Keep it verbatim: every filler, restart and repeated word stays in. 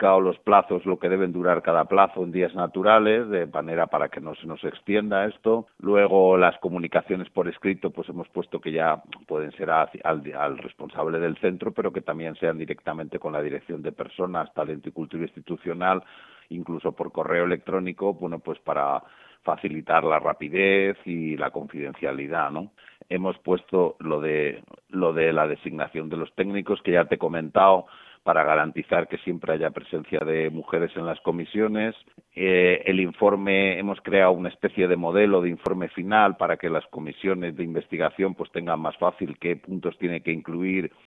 indicado los plazos, lo que deben durar cada plazo en días naturales, de manera para que no se nos extienda esto. Luego las comunicaciones por escrito, pues hemos puesto que ya pueden ser a, al, al responsable del centro, pero que también sean directamente con la Dirección de Personas, Talento y Cultura Institucional, incluso por correo electrónico, bueno, pues para facilitar la rapidez y la confidencialidad, ¿no? Hemos puesto lo de lo de la designación de los técnicos, que ya te he comentado, para garantizar que siempre haya presencia de mujeres en las comisiones. Eh, el informe, hemos creado una especie de modelo de informe final para que las comisiones de investigación pues tengan más fácil qué puntos tiene que incluir